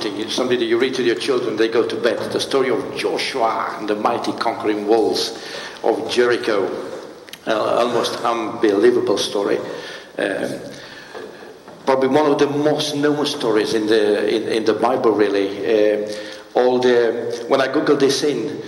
uplifting. It's something that you read to your children, they go to bed. The story of Joshua and the mighty conquering walls of Jericho. Almost unbelievable story. Probably one of the most known stories in the Bible, really. When I googled this in,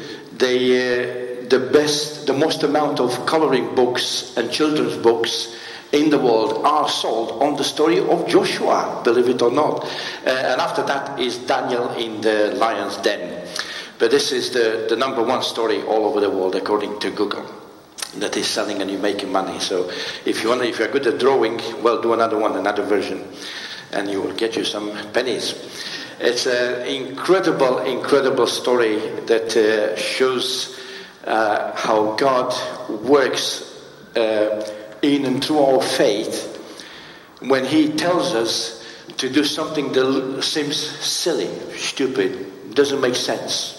the most amount of coloring books and children's books in the world are sold on the story of Joshua, believe it or not. And after that is Daniel in the lion's den. But this is the number one story all over the world, according to Google, that is selling and you're making money. So if you're good at drawing, well, do another version, and you will get you some pennies. It's an incredible story that shows how God works in and through our faith when He tells us to do something that seems silly, stupid, doesn't make sense.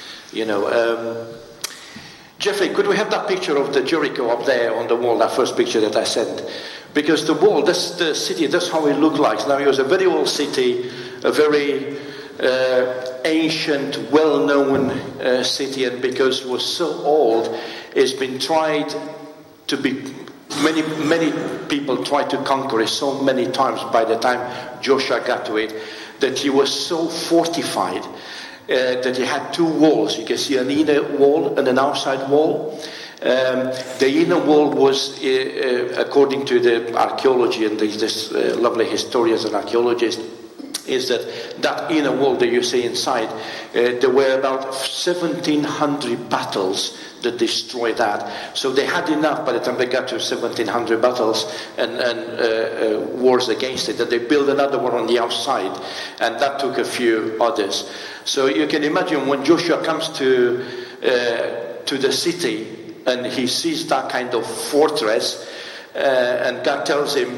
Jeffrey, could we have that picture of the Jericho up there on the wall, that first picture that I sent? Because the wall, that's the city, that's how it looked like. Now, it was a very old city, a very ancient, well-known city, and because it was so old, it's been tried to be... Many people tried to conquer it so many times by the time Joshua got to it, that he was so fortified that he had two walls. You can see an inner wall and an outside wall. The inner wall was, according to the archaeology and these lovely historians and archaeologists, is that inner wall that you see inside, there were about 1,700 battles that destroyed that. So they had enough by the time they got to 1,700 battles and wars against it, that they built another one on the outside, and that took a few others. So you can imagine when Joshua comes to the city and he sees that kind of fortress, and God tells him,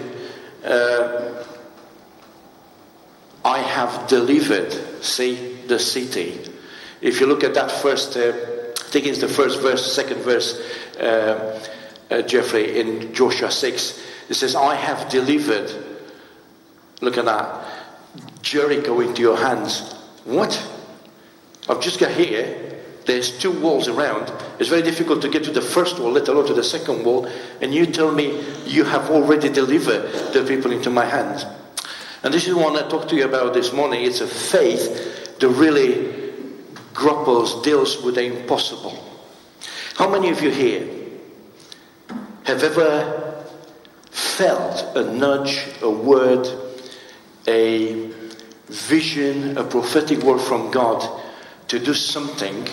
I have delivered, the city. If you look at that first, I think it's the first verse, second verse, Jeffrey, in Joshua 6, it says, I have delivered, look at that, Jericho into your hands. What? I've just got here, there's two walls around. It's very difficult to get to the first wall, let alone to the second wall, and you tell me you have already delivered the people into my hands. And this is what I want to talk to you about this morning. It's a faith that really deals with the impossible. How many of you here have ever felt a nudge, a word, a vision, a prophetic word from God to do something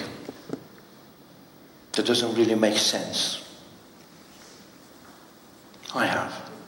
that doesn't really make sense? I have.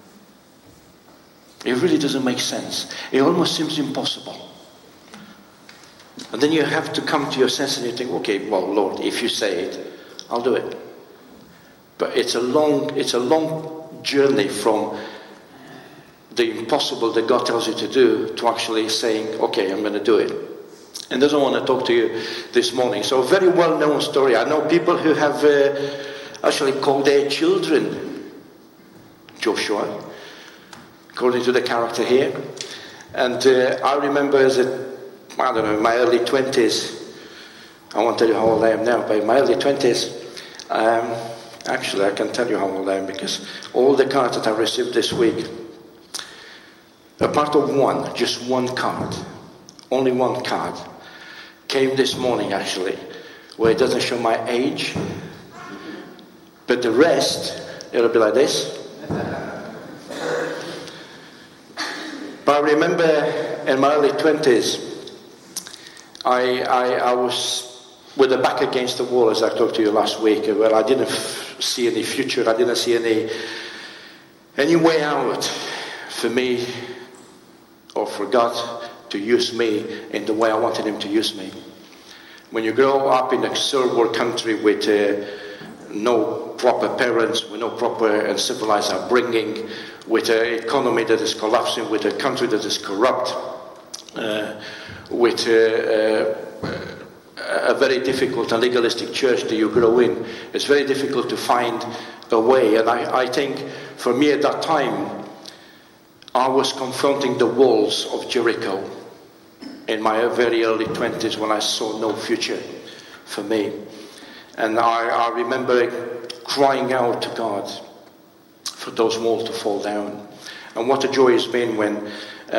It really doesn't make sense. It almost seems impossible. And then you have to come to your senses and you think, okay, well, Lord, if you say it, I'll do it. But it's a long journey from the impossible that God tells you to do to actually saying, okay, I'm going to do it. And that's what I want to talk to you this morning. So a very well-known story. I know people who have actually called their children Joshua, according to the character here. And I remember in my early 20s, I won't tell you how old I am now, but in my early 20s, actually I can tell you how old I am, because all the cards that I received this week, apart of one, just one card, only one card, came this morning actually, where it doesn't show my age, but the rest, it'll be like this. But I remember in my early 20s, I was with the back against the wall, as I talked to you last week, where I didn't see any future, I didn't see any way out for me or for God to use me in the way I wanted Him to use me. When you grow up in a third world country with no proper parents, with no proper and civilized upbringing, with an economy that is collapsing, with a country that is corrupt, with a very difficult and legalistic church that you grow in, it's very difficult to find a way. And I think for me at that time, I was confronting the walls of Jericho. in my very early 20s when I saw no future for me. And I remember crying out to God for those walls to fall down. And what a joy it's been when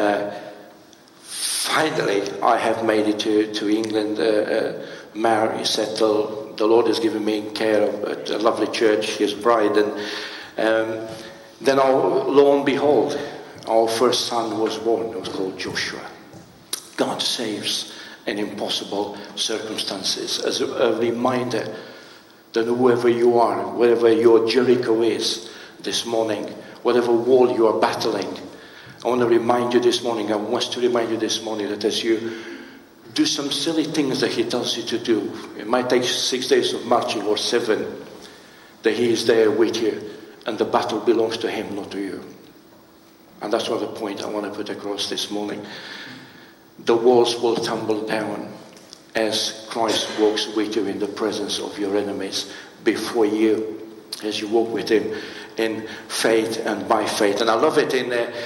finally I have made it to England, married, settled. The Lord has given me care of a lovely church, His bride. And then lo and behold, our first son was born. It was called Joshua. God saves in impossible circumstances as a reminder that whoever you are, wherever your Jericho is this morning, whatever wall you are battling, I want to remind you this morning, I want to remind you this morning that as you do some silly things that He tells you to do, it might take 6 days of marching or 7, that He is there with you and the battle belongs to Him, not to you. And that's what the point I want to put across this morning. The walls will tumble down as Christ walks with you in the presence of your enemies before you, as you walk with Him in faith and by faith. And I love it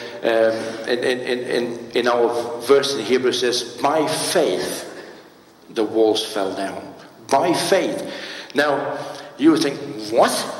in our verse in Hebrew, says, by faith the walls fell down. By faith. Now, you think, what?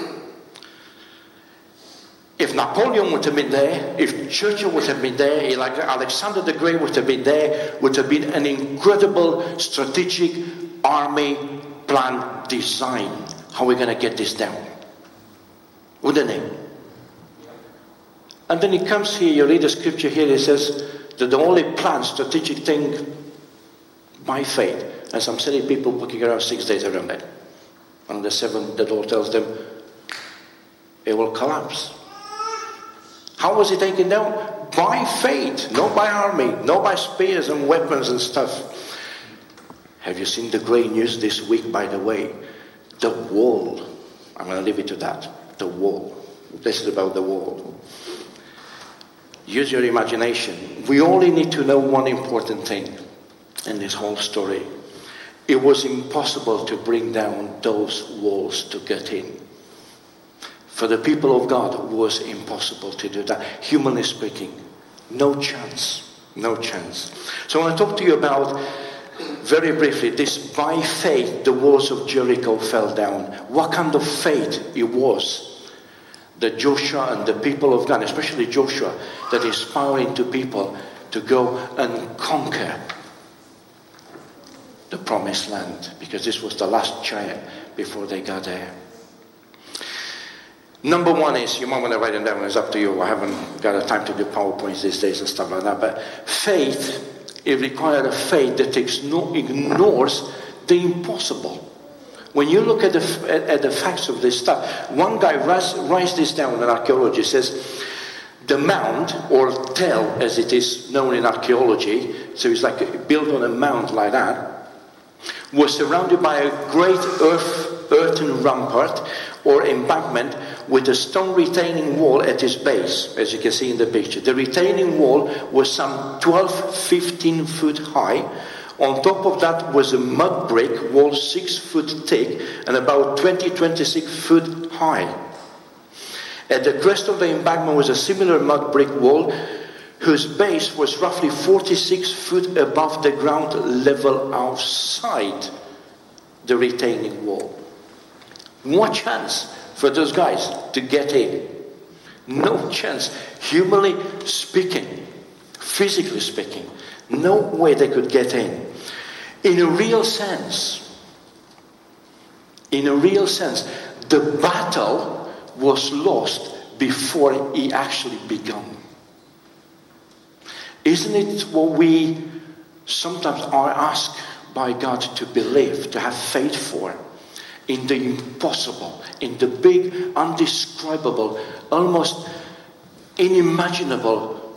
If Napoleon would have been there, if Churchill would have been there, like Alexander the Great would have been there, would have been an incredible strategic army plan design. How are we going to get this down? Wouldn't it? And then he comes here, you read the scripture here, it says that the only plan, strategic thing, by faith. And some silly people working around 6 days around it. On the 7th, the Lord tells them, it will collapse. How was it taken down? By faith, not by army, not by spears and weapons and stuff. Have you seen the great news this week, by the way? The wall. I'm going to leave it to that. The wall. This is about the wall. Use your imagination. We only need to know one important thing in this whole story. It was impossible to bring down those walls to get in. For the people of God, it was impossible to do that. Humanly speaking, no chance. No chance. So I want to talk to you about, very briefly, this by faith, the walls of Jericho fell down. What kind of faith it was that Joshua and the people of God, especially Joshua, that is inspiring to people to go and conquer the promised land. Because this was the last giant before they got there. Number one is, you might want to write it down, it's up to you. I haven't got the time to do PowerPoints these days and stuff like that. But faith, it requires a faith that ignores the impossible. When you look at the facts of this stuff, one guy writes this down in archaeology, says, the mound, or tell as it is known in archaeology, so it's like built on a mound like that, was surrounded by a great earthen rampart or embankment with a stone retaining wall at its base, as you can see in the picture. The retaining wall was some 12-15 foot high. On top of that was a mud brick wall 6 foot thick and about 20-26 foot high. At the crest of the embankment was a similar mud brick wall whose base was roughly 46 foot above the ground level outside the retaining wall. What chance for those guys to get in? No chance. Humanly speaking, physically speaking, no way they could get in. In a real sense, the battle was lost before it actually began. Isn't it what we sometimes are asked by God to believe, to have faith for? In the impossible, in the big, undescribable, almost unimaginable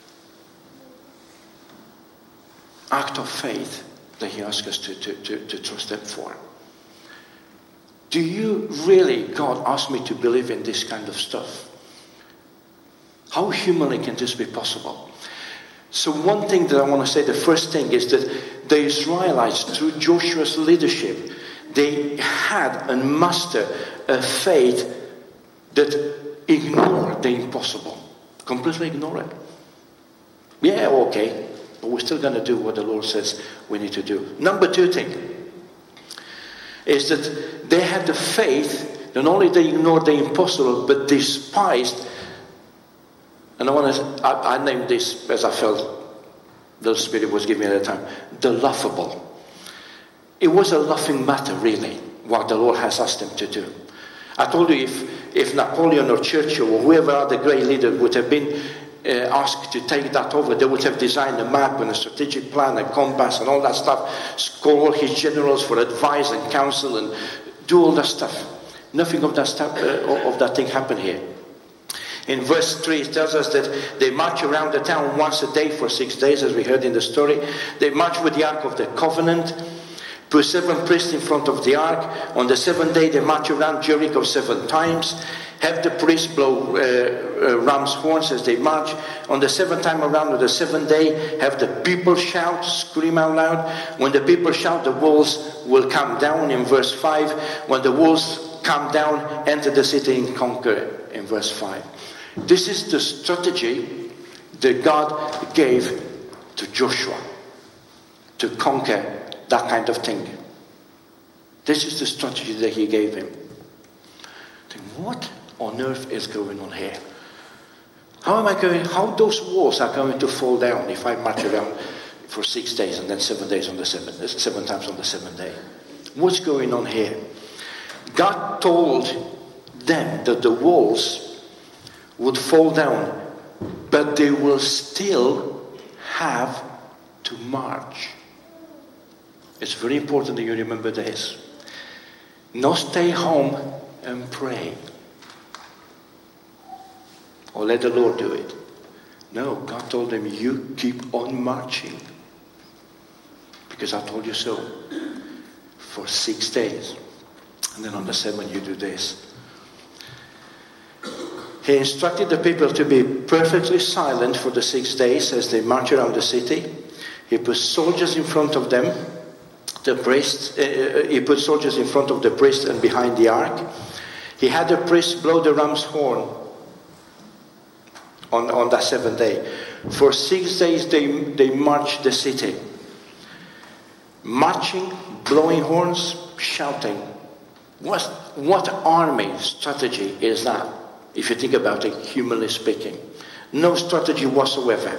act of faith that He asks us to trust Him for. Do you really, God, ask me to believe in this kind of stuff? How humanly can this be possible? So one thing that I want to say, the first thing is that the Israelites, through Joshua's leadership, they had and mastered a faith that ignored the impossible. Completely ignored it. Yeah, okay. But we're still going to do what the Lord says we need to do. Number two thing is that they had the faith. Not only they ignored the impossible, but despised. And I named this as I felt the Spirit was giving me at the time. The laughable. It was a laughing matter, really, what the Lord has asked them to do. I told you if Napoleon or Churchill or whoever other great leader would have been asked to take that over, they would have designed a map and a strategic plan, a compass and all that stuff, call all his generals for advice and counsel and do all that stuff. Nothing of that stuff, of that thing happened here. In verse 3 it tells us that they march around the town once a day for 6 days, as we heard in the story. They march with the Ark of the Covenant, put 7 priests in front of the Ark. On the 7th day they march around Jericho 7 times. Have the priests blow ram's horns as they march. On the 7th time around, on the 7th day, have the people shout, scream out loud. When the people shout, the walls will come down in verse 5. When the walls come down, enter the city and conquer in verse 5. This is the strategy that God gave to Joshua to conquer that kind of thing. This is the strategy that he gave him. What on earth is going on here? How those walls are going to fall down if I march around for 6 days and then 7 days on the 7 times on the 7th day? What's going on here? God told them that the walls would fall down, but they will still have to march. It's very important that you remember this. Not stay home and pray, or let the Lord do it. No, God told them, you keep on marching, because I told you so, for 6 days. And then on the 7th you do this. He instructed the people to be perfectly silent for the 6 days as they march around the city. He put soldiers in front of them. He put soldiers in front of the priest and behind the ark. He had the priest blow the ram's horn on that 7th day. For 6 days they marched the city. Marching, blowing horns, shouting. What army strategy is that? If you think about it, humanly speaking. No strategy whatsoever.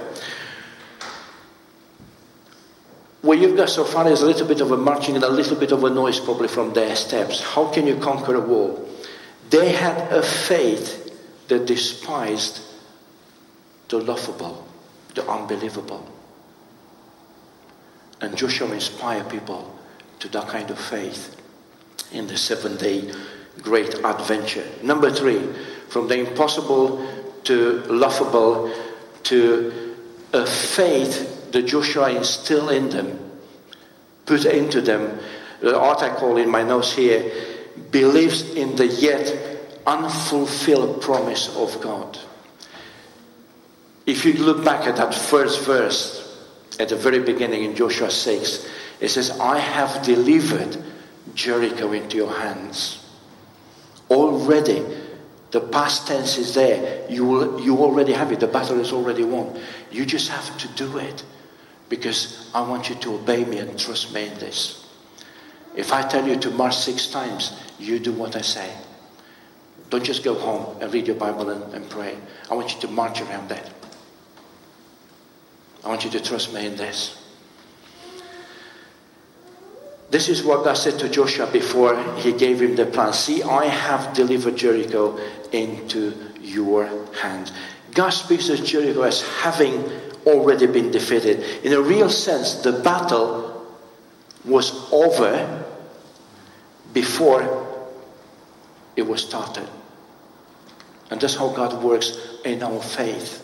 What you've got so far is a little bit of a marching and a little bit of a noise probably from their steps. How can you conquer a wall? They had a faith that despised the laughable, the unbelievable. And Joshua inspired people to that kind of faith in the 7-day great adventure. Number 3, from the impossible to laughable to a faith that Joshua instilled in them, put into them, what I call in my notes here, believes in the yet unfulfilled promise of God. If you look back at that first verse at the very beginning in Joshua 6, it says, I have delivered Jericho into your hands. Already, the past tense is there. You already have it. The battle is already won. You just have to do it, because I want you to obey me and trust me in this. If I tell you to march 6 times, you do what I say. Don't just go home and read your Bible and pray. I want you to march around that. I want you to trust me in this. This is what God said to Joshua before he gave him the plan. See, I have delivered Jericho into your hands. God speaks of Jericho as having already been defeated. In a real sense, the battle was over before it was started. And that's how God works in our faith.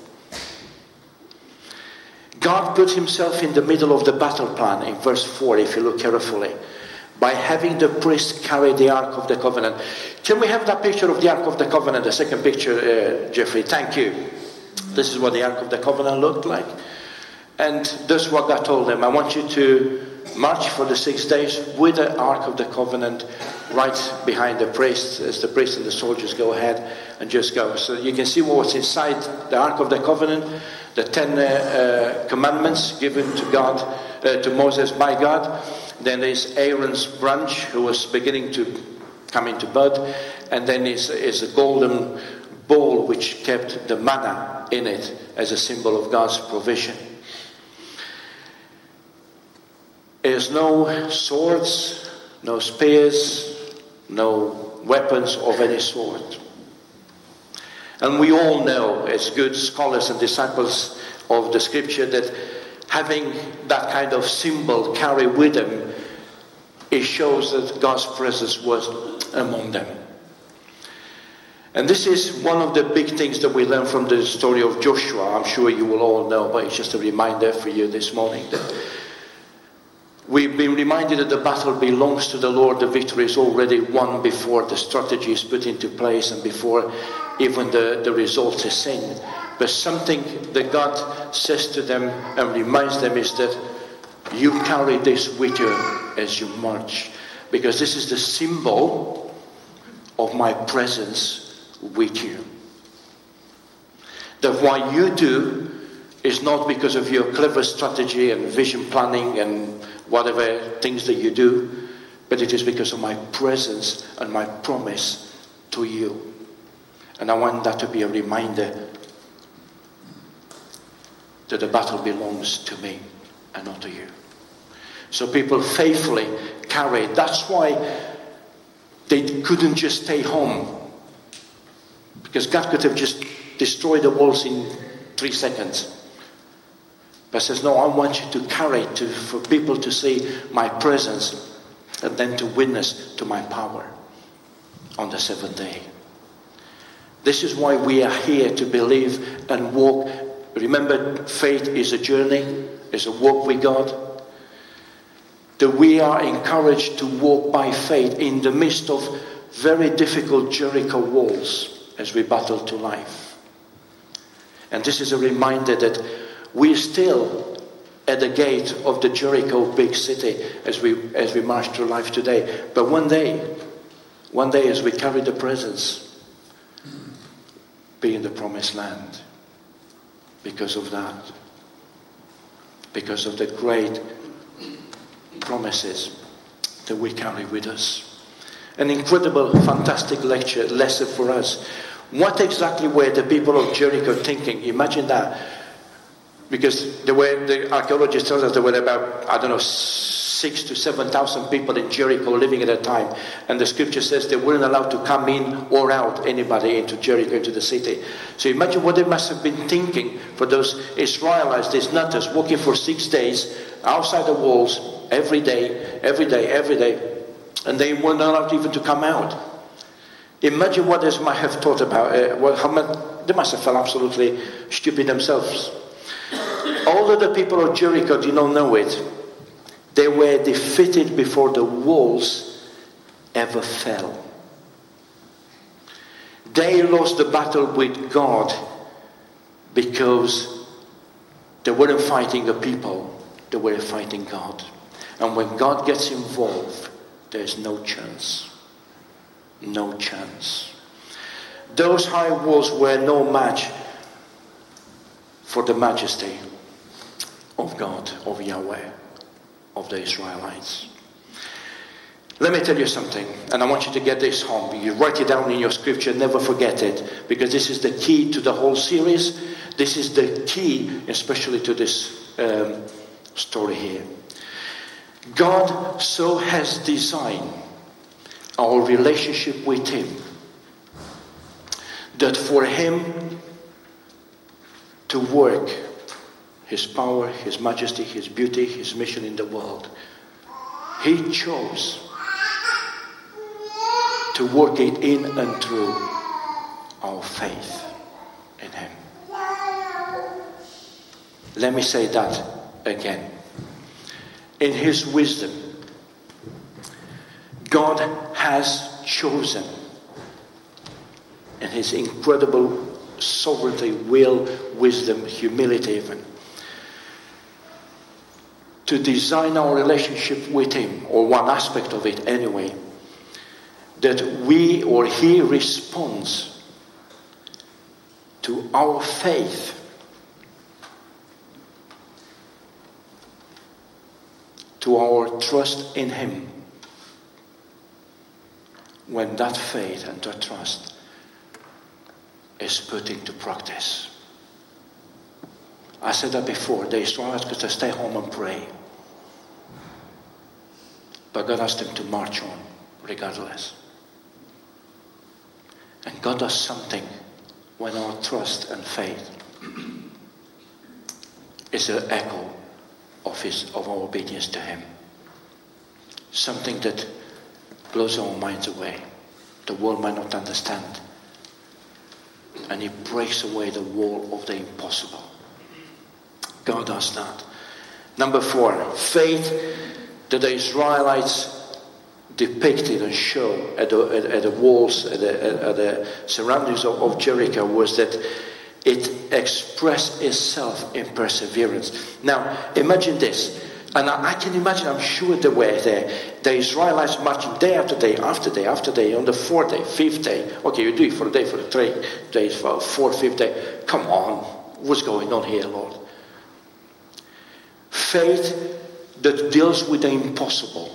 God put himself in the middle of the battle plan in verse 4, if you look carefully, by having the priest carry the Ark of the Covenant. Can we have that picture of the Ark of the Covenant, the second picture, Jeffrey? Thank you. This is what the Ark of the Covenant looked like. And this is what God told them. I want you to march for the 6 days with the Ark of the Covenant right behind the priest, as the priest and the soldiers go ahead and just go. So you can see what was inside the Ark of the Covenant. the 10 commandments given to God, to Moses by God. Then there's Aaron's branch, who was beginning to come into bud. And then is a golden bowl which kept the manna in it as a symbol of God's provision. There's no swords, no spears, no weapons of any sort. And we all know, as good scholars and disciples of the scripture, that having that kind of symbol carry with them, it shows that God's presence was among them. And this is one of the big things that we learn from the story of Joshua. I'm sure you will all know, but it's just a reminder for you this morning that we've been reminded that the battle belongs to the Lord. The victory is already won before the strategy is put into place and before even the result is seen. But something that God says to them and reminds them is that you carry this with you as you march, because this is the symbol of my presence with you. That what you do is not because of your clever strategy and vision planning and whatever things that you do, but it is because of my presence and my promise to you. And I want that to be a reminder that the battle belongs to me and not to you. So people faithfully carried. That's why they couldn't just stay home, because God could have just destroyed the walls in 3 seconds. But says, no, I want you to carry for people to see my presence and then to witness to my power on the 7th day. This is why we are here, to believe and walk. Remember, faith is a journey, is a walk with God. That we are encouraged to walk by faith in the midst of very difficult Jericho walls as we battle to life. And this is a reminder that we're still at the gate of the Jericho big city as we march through life today. But one day as we carry the presence, be in the promised land. Because of that. Because of the great promises that we carry with us. An incredible, fantastic lesson for us. What exactly were the people of Jericho thinking? Imagine that. Because the archaeologists tell us there were about, 6,000 to 7,000 people in Jericho living at that time. And the scripture says they weren't allowed to come in or out, anybody, into Jericho, into the city. So imagine what they must have been thinking for those Israelites, these nutters, walking for 6 days outside the walls, every day, and they weren't allowed even to come out. Imagine what they might have thought about. They must have felt absolutely stupid themselves. Although the people of Jericho did not know it, they were defeated before the walls ever fell. They lost the battle with God because they weren't fighting the people, they were fighting God. And when God gets involved, there's no chance. No chance. Those high walls were no match for the majesty of God, of Yahweh, of the Israelites. Let me tell you something, and I want you to get this home. You write it down in your scripture, never forget it, because this is the key to the whole series. This is the key, especially to this story here. God so has designed our relationship with Him that for Him to work His power, His majesty, His beauty, His mission in the world, He chose to work it in and through our faith in Him. Let me say that again. In His wisdom, God has chosen, in His incredible sovereignty, will, wisdom, humility even, to design our relationship with Him, or one aspect of it anyway, that we or He responds to our faith to our trust in Him, when that faith and that trust is put into practice. I said that before. The Israelites could stay home and pray. But God asked them to march on regardless. And God does something when our trust and faith is an echo of our obedience to Him. Something that blows our minds away. The world might not understand. And He breaks away the wall of the impossible. God does that. Number 4, faith that the Israelites depicted and showed at the walls, at the surroundings of Jericho, was that it expressed itself in perseverance. Now, imagine this. And I can imagine, I'm sure they were there. The Israelites marching day after day, after day, after day, on the 4th day, 5th day. Okay, you do it for a day, for 3 days, for 4th, 5th day. Come on, what's going on here, Lord? Faith that deals with the impossible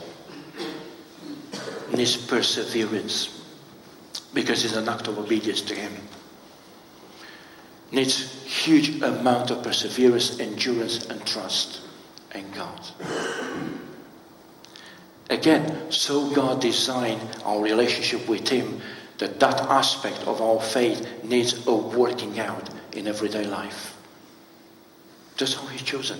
needs perseverance, because it's an act of obedience to Him. Needs huge amount of perseverance, endurance, and trust in God. Again, so God designed our relationship with Him that aspect of our faith needs a working out in everyday life. That's how He's chosen.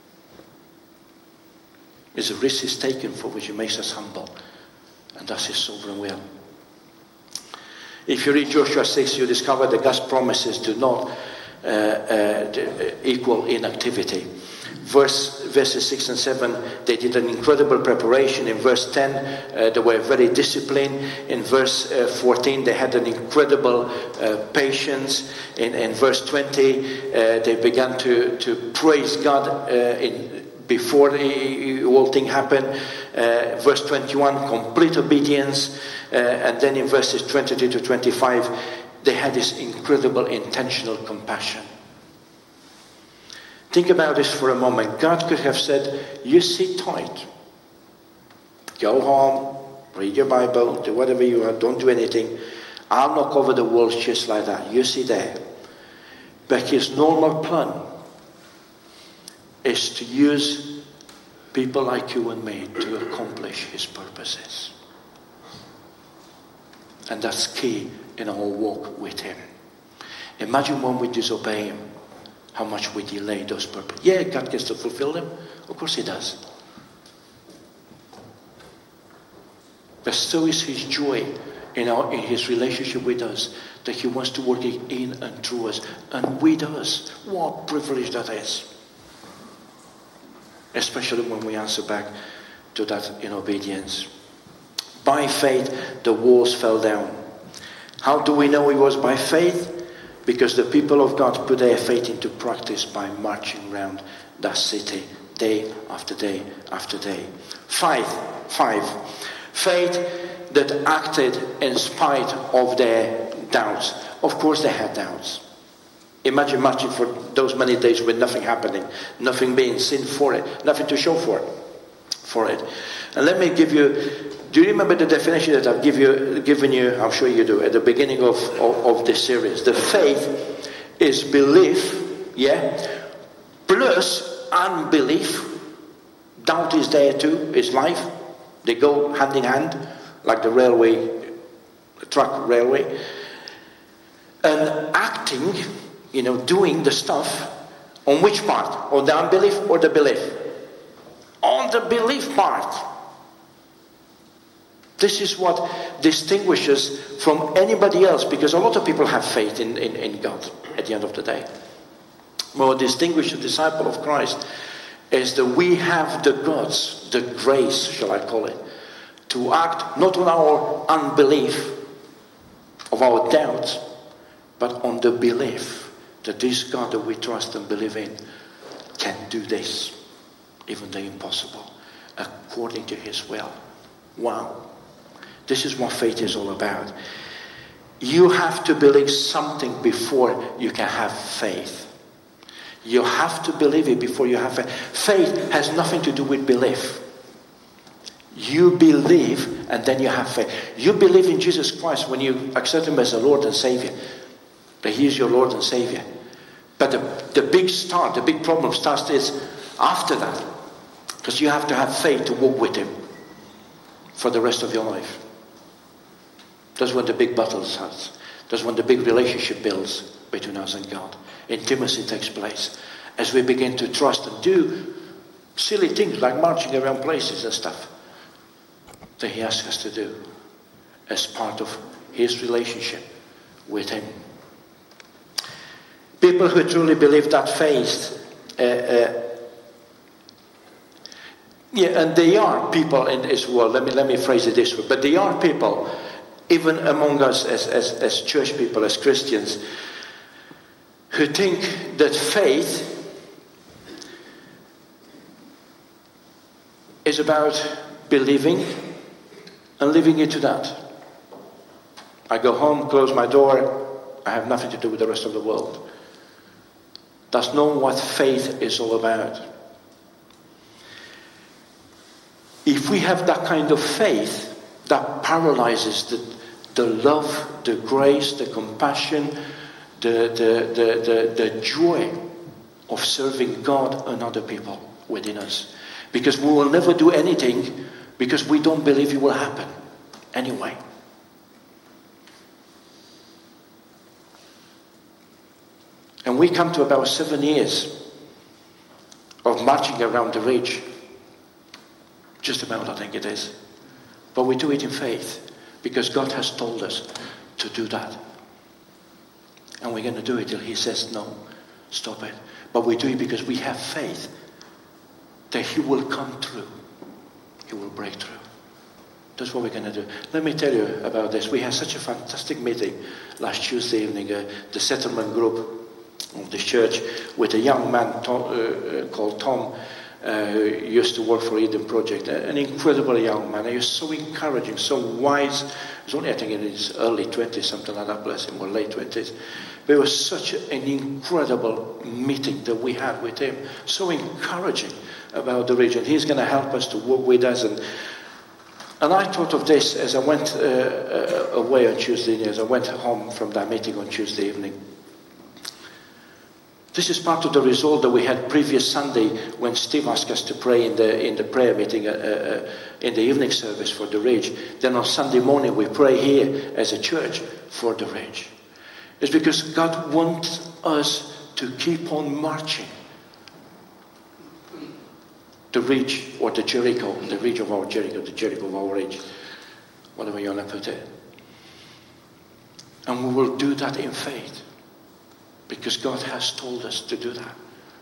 It's a risk is taken for which He makes us humble. And that's His sovereign will. If you read Joshua 6, you discover that God's promises do not equal inactivity. Verses 6 and 7, they did an incredible preparation. In verse 10, they were very disciplined. In verse 14, they had an incredible patience. In verse 20, they began to praise God before the whole thing happened. Verse 21, complete obedience. And then in verses 22 to 25, they had this incredible intentional compassion. Think about this for a moment. God could have said, you sit tight. Go home, read your Bible, do whatever you want, don't do anything. I'll knock over the walls just like that. You sit there. But His normal plan is to use people like you and me to accomplish His purposes. And that's key in our walk with Him. Imagine when we disobey Him, how much we delay those purposes. Yeah, God gets to fulfill them. Of course He does. But so is His joy in His relationship with us, that He wants to work it in and through us and with us. What a privilege that is. Especially when we answer back to that in obedience. By faith, the walls fell down. How do we know it was by faith? Because the people of God put their faith into practice by marching around that city day after day after day. 5. Faith that acted in spite of their doubts. Of course they had doubts. Imagine marching for those many days with nothing happening, nothing being seen for it, nothing to show for it. And let me give you, do you remember the definition that I've given you, I'm sure you do, at the beginning of this series? The faith is belief, plus unbelief. Doubt is there too, it's life. They go hand in hand, like the truck railway. And acting, doing the stuff, on which part? On the unbelief or the belief? On the belief part. This is what distinguishes from anybody else, because a lot of people have faith in God at the end of the day. What distinguishes a disciple of Christ is that we have the guts, the grace, shall I call it, to act not on our unbelief of our doubts, but on the belief that this God that we trust and believe in can do this, even the impossible, according to His will. Wow. This is what faith is all about. You have to believe something before you can have faith. You have to believe it before you have faith. Faith has nothing to do with belief. You believe, and then you have faith. You believe in Jesus Christ when you accept him as a Lord and Savior. That he is your Lord and Savior. But the big problem starts is after that. Because you have to have faith to walk with him for the rest of your life. That's when the big battle starts. That's when the big relationship builds between us and God. Intimacy takes place. As we begin to trust and do silly things like marching around places and stuff that he asks us to do as part of his relationship with him. People who truly believe that faith, and they are people in this world, let me phrase it this way, but they are people, even among us as church people, as Christians, who think that faith is about believing and living into that. I go home, close my door, I have nothing to do with the rest of the world. That's not what faith is all about. If we have that kind of faith, that paralyzes the love, the grace, the compassion, the joy of serving God and other people within us. Because we will never do anything because we don't believe it will happen anyway. And we come to about 7 years of marching around the ridge. Just about, I think it is. But we do it in faith because God has told us to do that. And we're going to do it till he says no, stop it. But we do it because we have faith that he will come through. He will break through. That's what we're going to do. Let me tell you about this. We had such a fantastic meeting last Tuesday evening, the settlement group of the church, with a young man called Tom, who used to work for Eden Project, an incredible young man. He was so encouraging, so wise. He was only, I think, in his early 20s, something like that, bless him, or late 20s. But it was such an incredible meeting that we had with him, so encouraging about the region. He's going to help us to work with us. And I thought of this as I went away on Tuesday, as I went home from that meeting on Tuesday evening. This is part of the result that we had previous Sunday when Steve asked us to pray in the prayer meeting in the evening service for the Ridge. Then on Sunday morning we pray here as a church for the Ridge. It's because God wants us to keep on marching. The Ridge or the Jericho, the Ridge of our Jericho, the Jericho of our Ridge, whatever you want to put it. And we will do that in faith. Because God has told us to do that.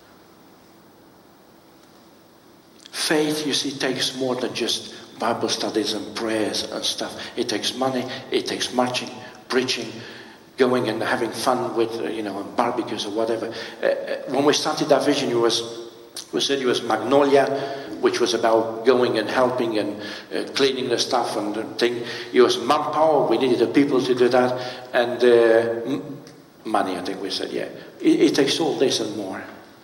Faith, you see, takes more than just Bible studies and prayers and stuff. It takes money, it takes marching, preaching, going and having fun with, barbecues or whatever. When we started that vision, we said it was Magnolia, which was about going and helping and cleaning the stuff and the thing. It was manpower, we needed the people to do that. And money, I think we said, yeah. It takes all this and more.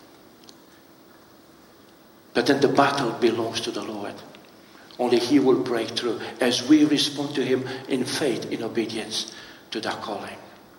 But then the battle belongs to the Lord. Only he will break through as we respond to him in faith, in obedience to that calling.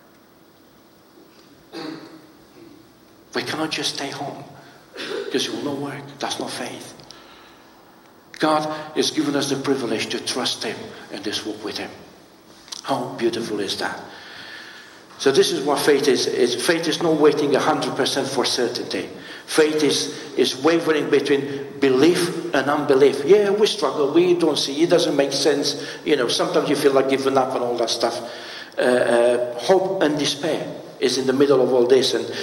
We cannot just stay home because it will not work. That's not faith. God has given us the privilege to trust him and this walk with him. How beautiful is that? So this is what faith is. Faith is not waiting 100% for certainty. Faith is wavering between belief and unbelief. Yeah, we struggle. We don't see. It doesn't make sense. Sometimes you feel like giving up and all that stuff. Hope and despair is in the middle of all this. And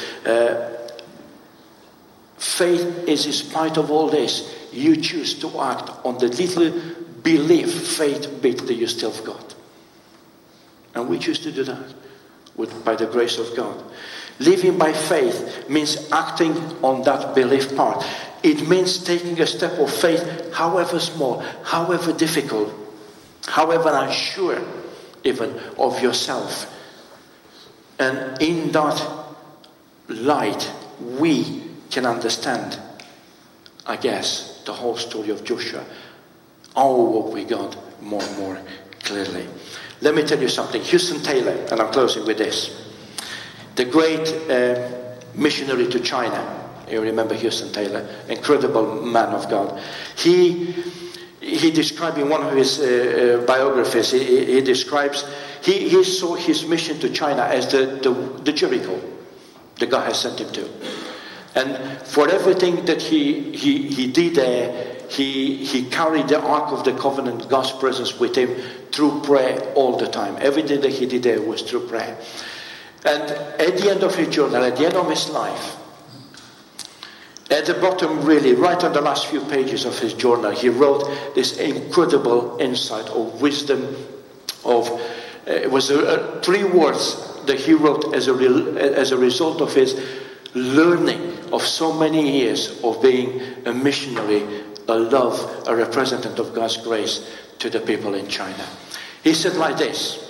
faith is in spite of all this. You choose to act on the little belief, faith bit that you still have got. And we choose to do that. By the grace of God. Living by faith means acting on that belief part. It means taking a step of faith, however small, however difficult, however unsure even of yourself. And in that light, we can understand, I guess, the whole story of Joshua our walk with God more and more clearly. Let me tell you something. Hudson Taylor, and I'm closing with this, the great missionary to China. You remember Hudson Taylor, incredible man of God. He described in one of his biographies, he describes, he saw his mission to China as the Jericho that God has sent him to. And for everything that he did there, he carried the Ark of the Covenant, God's presence with him through prayer all the time. Everything that he did there was through prayer. And at the end of his journal, at the end of his life, at the bottom, really, right on the last few pages of his journal, he wrote this incredible insight of wisdom it was 3 words that he wrote as a result of his learning of so many years of being a missionary, a representative of God's grace to the people in China. He said like this: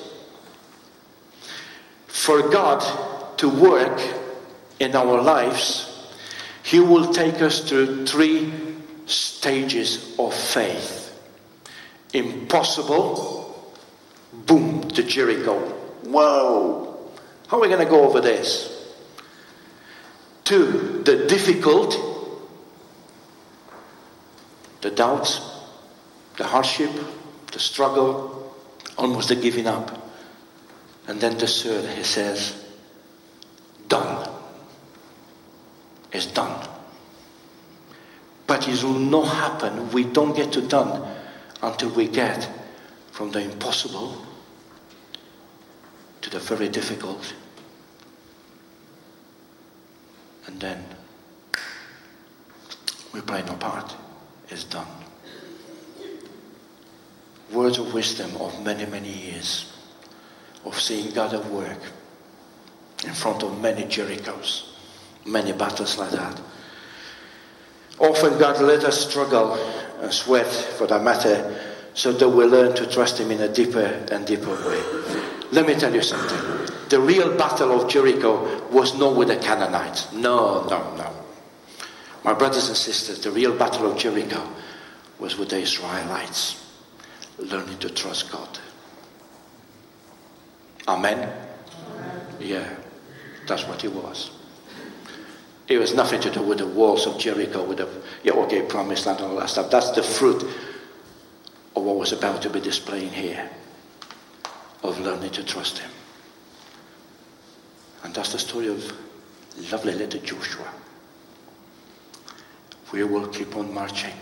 for God to work in our lives, He will take us through 3 stages of faith. Impossible, boom, to Jericho. Whoa! How are we going to go over this? 2, the difficult, the doubts, the hardship, the struggle, almost the giving up. And then the 3rd, he says, done. It's done. But it will not happen. We don't get to done until we get from the impossible to the very difficult. And then we play no part. It's done. Words of wisdom of many, many years of seeing God at work in front of many Jerichos. Many battles like that. Often God let us struggle and sweat, for that matter, so that we learn to trust Him in a deeper and deeper way. Let me tell you something. The real battle of Jericho was not with the Canaanites. No. My brothers and sisters, the real battle of Jericho was with the Israelites, learning to trust God. Amen? Yeah, that's what it was. It was nothing to do with the walls of Jericho, with the promised land and all that stuff. That's the fruit of what was about to be displayed here, of learning to trust Him. And that's the story of lovely little Joshua. We will keep on marching.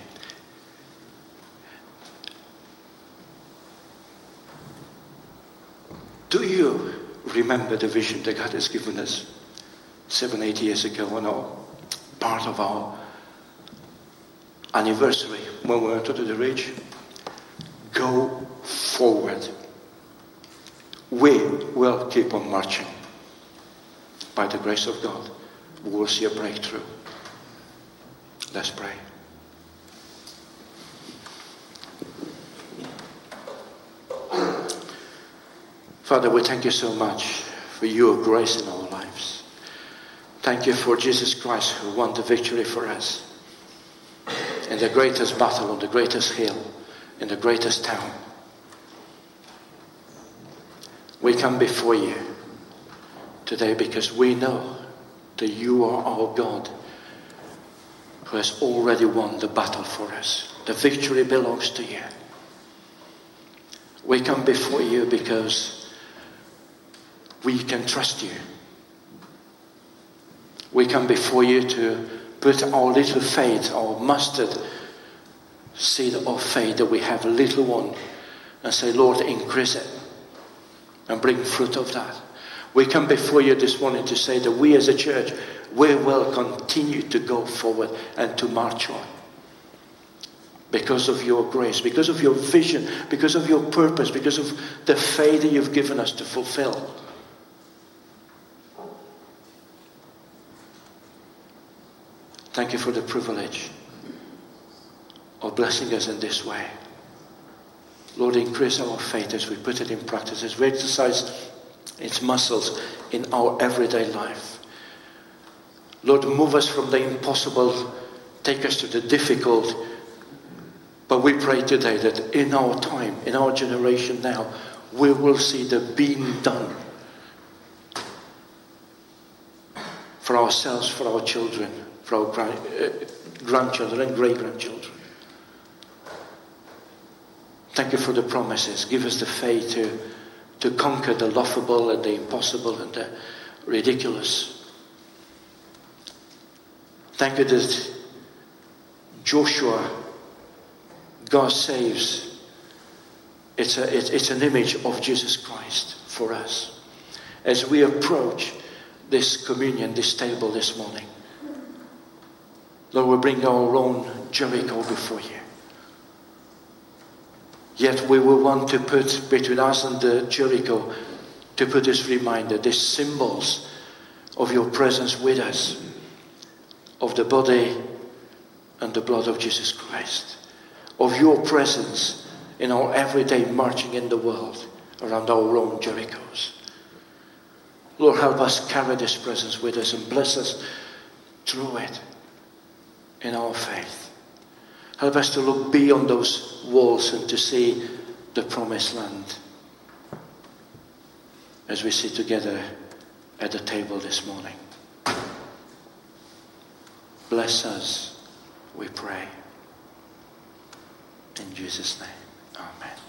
Do you remember the vision that God has given us 7-8 years ago, part of our anniversary when we went to the ridge? Go forward. We will keep on marching. By the grace of God, we will see a breakthrough. Let's pray. Father, we thank you so much for your grace in our lives. Thank you for Jesus Christ who won the victory for us in the greatest battle on the greatest hill, in the greatest town. We come before you today because we know that you are our God who has already won the battle for us. The victory belongs to you. We come before you because we can trust you. We come before you to put our little faith, our mustard seed of faith that we have, a little one, and say, Lord, increase it and bring fruit of that. We come before you this morning to say that we as a church, we will continue to go forward and to march on. Because of your grace, because of your vision, because of your purpose, because of the faith that you've given us to fulfill. Thank you for the privilege of blessing us in this way. Lord, increase our faith as we put it in practice, as we exercise its muscles in our everyday life. Lord, move us from the impossible, take us to the difficult, But we pray today that in our time, in our generation now, we will see the being done for ourselves, for our children, for our grandchildren and great-grandchildren. Thank you for the promises. Give us the faith to conquer the laughable and the impossible and the ridiculous. Thank you that Joshua, God saves. It's an image of Jesus Christ for us. As we approach this communion, this table this morning, Lord, we bring our own Jericho before you. Yet we will want to put between us and the Jericho, to put this reminder, these symbols of your presence with us, of the body and the blood of Jesus Christ, of your presence in our everyday marching in the world around our own Jerichos. Lord, help us carry this presence with us and bless us through it in our faith. Help us to look beyond those walls and to see the promised land as we sit together at the table this morning. Bless us, we pray. In Jesus' name, amen.